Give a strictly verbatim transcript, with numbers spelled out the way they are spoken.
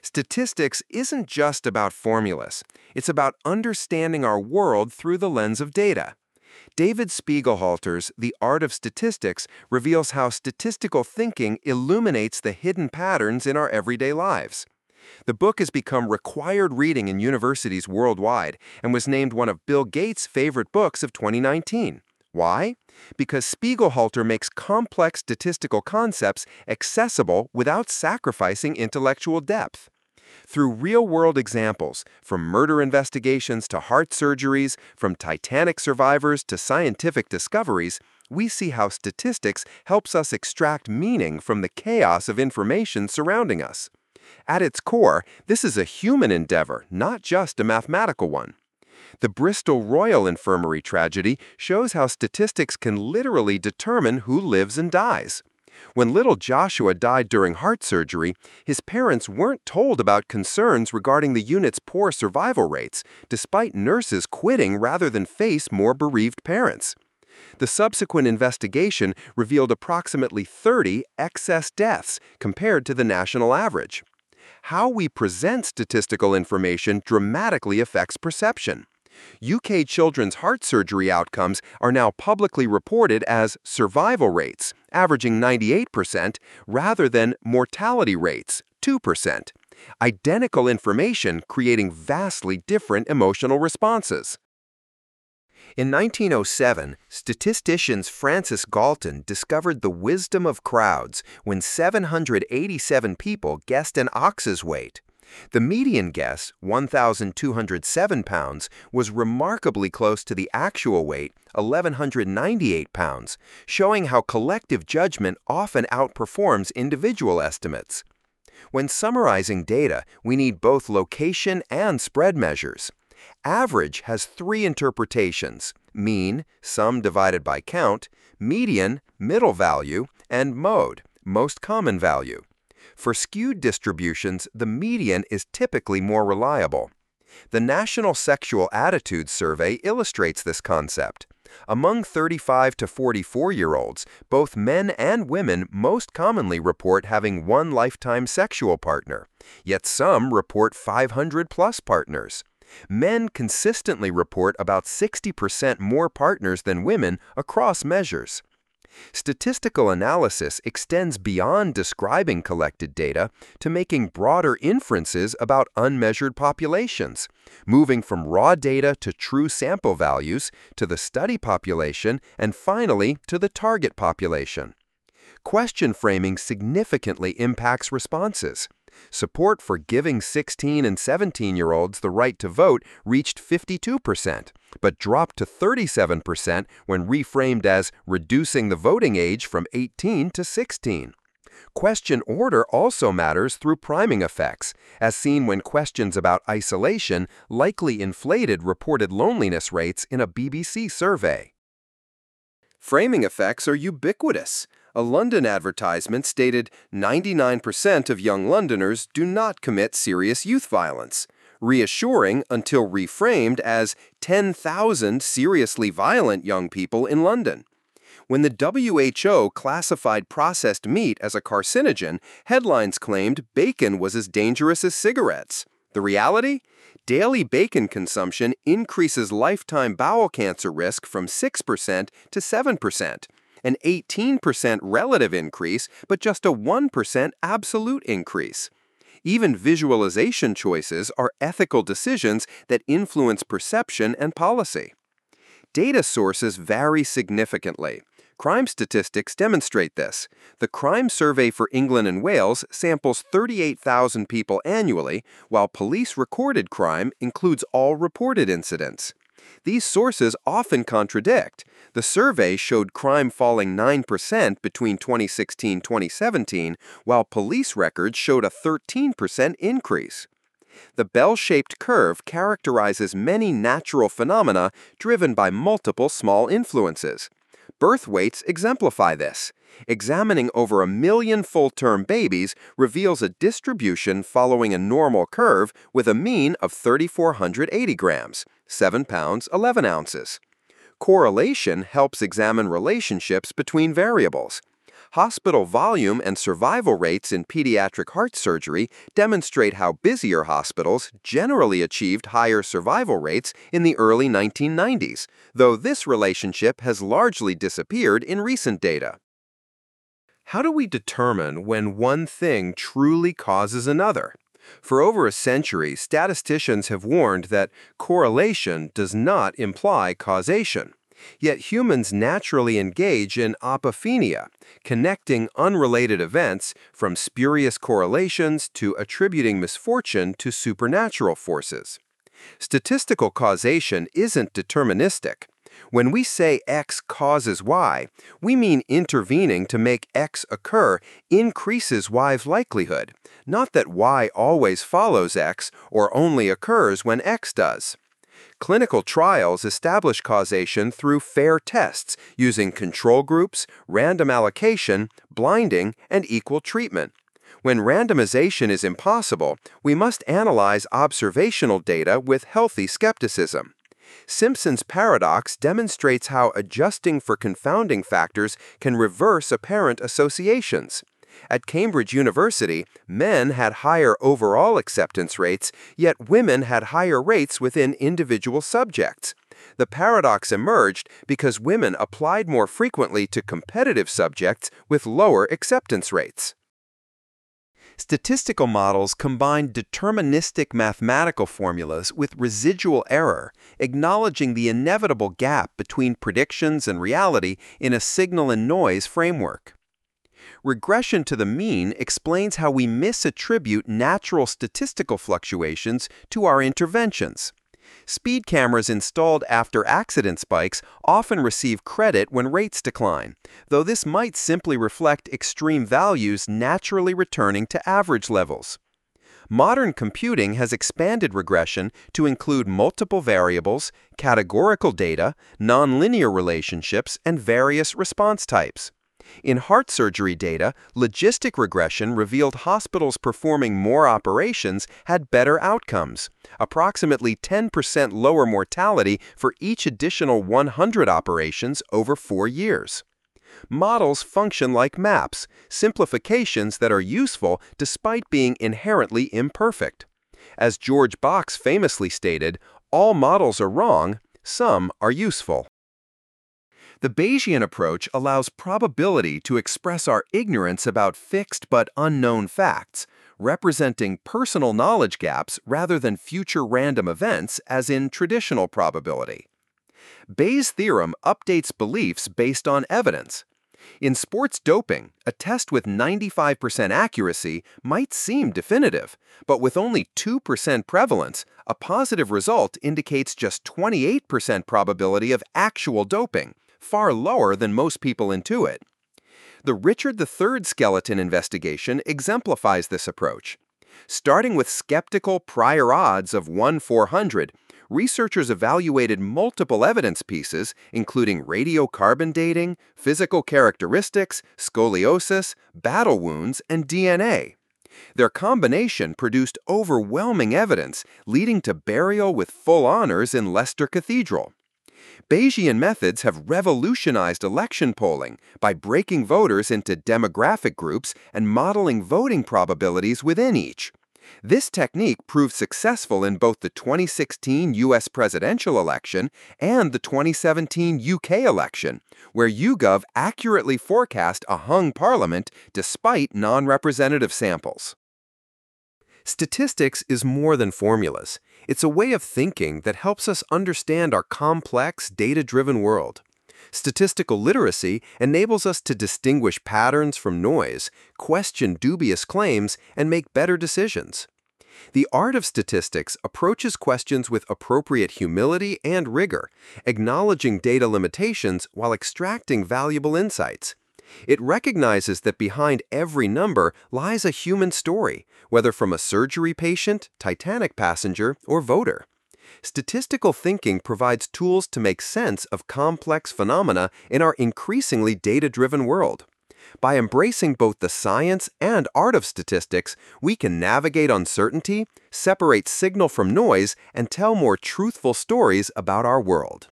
Statistics isn't just about formulas. It's about understanding our world through the lens of data. David Spiegelhalter's The Art of Statistics reveals how statistical thinking illuminates the hidden patterns in our everyday lives. The book has become required reading in universities worldwide and was named one of Bill Gates' favorite books of twenty nineteen. Why? Because Spiegelhalter makes complex statistical concepts accessible without sacrificing intellectual depth. Through real-world examples, from murder investigations to heart surgeries, from Titanic survivors to scientific discoveries, we see how statistics helps us extract meaning from the chaos of information surrounding us. At its core, this is a human endeavor, not just a mathematical one. The Bristol Royal Infirmary tragedy shows how statistics can literally determine who lives and dies. When little Joshua died during heart surgery, his parents weren't told about concerns regarding the unit's poor survival rates, despite nurses quitting rather than face more bereaved parents. The subsequent investigation revealed approximately thirty excess deaths compared to the national average. How we present statistical information dramatically affects perception. U K children's heart surgery outcomes are now publicly reported as survival rates, averaging ninety-eight percent, rather than mortality rates, two percent. Identical information creating vastly different emotional responses. In nineteen oh seven, statisticians Francis Galton discovered the wisdom of crowds when seven hundred eighty-seven people guessed an ox's weight. The median guess, one thousand two hundred seven pounds, was remarkably close to the actual weight, one thousand one hundred ninety-eight pounds, showing how collective judgment often outperforms individual estimates. When summarizing data, we need both location and spread measures. Average has three interpretations: mean, sum divided by count; median, middle value; and mode, most common value. For skewed distributions, the median is typically more reliable. The National Sexual Attitudes Survey illustrates this concept. Among thirty-five to forty-four-year-olds, both men and women most commonly report having one lifetime sexual partner, yet some report five hundred plus partners. Men consistently report about sixty percent more partners than women across measures. Statistical analysis extends beyond describing collected data to making broader inferences about unmeasured populations, moving from raw data to true sample values, to the study population, and finally to the target population. Question framing significantly impacts responses. Support for giving sixteen and seventeen-year-olds the right to vote reached fifty-two percent, but dropped to thirty-seven percent when reframed as reducing the voting age from eighteen to sixteen. Question order also matters through priming effects, as seen when questions about isolation likely inflated reported loneliness rates in a B B C survey. Framing effects are ubiquitous. A London advertisement stated ninety-nine percent of young Londoners do not commit serious youth violence, reassuring until reframed as ten thousand seriously violent young people in London. When the W H O classified processed meat as a carcinogen, headlines claimed bacon was as dangerous as cigarettes. The reality? Daily bacon consumption increases lifetime bowel cancer risk from six percent to seven percent. An eighteen percent relative increase, but just a one percent absolute increase. Even visualization choices are ethical decisions that influence perception and policy. Data sources vary significantly. Crime statistics demonstrate this. The Crime Survey for England and Wales samples thirty-eight thousand people annually, while police recorded crime includes all reported incidents. These sources often contradict. The survey showed crime falling nine percent between twenty sixteen to twenty seventeen, while police records showed a thirteen percent increase. The bell-shaped curve characterizes many natural phenomena driven by multiple small influences. Birth weights exemplify this. Examining over a million full-term babies reveals a distribution following a normal curve with a mean of three thousand four hundred eighty grams, seven pounds, eleven ounces. Correlation helps examine relationships between variables. Hospital volume and survival rates in pediatric heart surgery demonstrate how busier hospitals generally achieved higher survival rates in the early nineteen nineties, though this relationship has largely disappeared in recent data. How do we determine when one thing truly causes another? For over a century, statisticians have warned that correlation does not imply causation. Yet humans naturally engage in apophenia, connecting unrelated events from spurious correlations to attributing misfortune to supernatural forces. Statistical causation isn't deterministic. When we say X causes Y, we mean intervening to make X occur increases Y's likelihood, not that Y always follows X or only occurs when X does. Clinical trials establish causation through fair tests using control groups, random allocation, blinding, and equal treatment. When randomization is impossible, we must analyze observational data with healthy skepticism. Simpson's paradox demonstrates how adjusting for confounding factors can reverse apparent associations. At Cambridge University, men had higher overall acceptance rates, yet women had higher rates within individual subjects. The paradox emerged because women applied more frequently to competitive subjects with lower acceptance rates. Statistical models combine deterministic mathematical formulas with residual error, acknowledging the inevitable gap between predictions and reality in a signal and noise framework. Regression to the mean explains how we misattribute natural statistical fluctuations to our interventions. Speed cameras installed after accident spikes often receive credit when rates decline, though this might simply reflect extreme values naturally returning to average levels. Modern computing has expanded regression to include multiple variables, categorical data, nonlinear relationships, and various response types. In heart surgery data, logistic regression revealed hospitals performing more operations had better outcomes, approximately ten percent lower mortality for each additional one hundred operations over four years. Models function like maps, simplifications that are useful despite being inherently imperfect. As George Box famously stated, all models are wrong, some are useful. The Bayesian approach allows probability to express our ignorance about fixed but unknown facts, representing personal knowledge gaps rather than future random events as in traditional probability. Bayes' theorem updates beliefs based on evidence. In sports doping, a test with ninety-five percent accuracy might seem definitive, but with only two percent prevalence, a positive result indicates just twenty-eight percent probability of actual doping, far lower than most people intuit. The Richard the Third skeleton investigation exemplifies this approach. Starting with skeptical prior odds of one four hundred, researchers evaluated multiple evidence pieces, including radiocarbon dating, physical characteristics, scoliosis, battle wounds, and D N A. Their combination produced overwhelming evidence, leading to burial with full honors in Leicester Cathedral. Bayesian methods have revolutionized election polling by breaking voters into demographic groups and modeling voting probabilities within each. This technique proved successful in both the twenty sixteen U S presidential election and the twenty seventeen U K election, where YouGov accurately forecast a hung parliament despite non-representative samples. Statistics is more than formulas. It's a way of thinking that helps us understand our complex, data-driven world. Statistical literacy enables us to distinguish patterns from noise, question dubious claims, and make better decisions. The art of statistics approaches questions with appropriate humility and rigor, acknowledging data limitations while extracting valuable insights. It recognizes that behind every number lies a human story, whether from a surgery patient, Titanic passenger, or voter. Statistical thinking provides tools to make sense of complex phenomena in our increasingly data-driven world. By embracing both the science and art of statistics, we can navigate uncertainty, separate signal from noise, and tell more truthful stories about our world.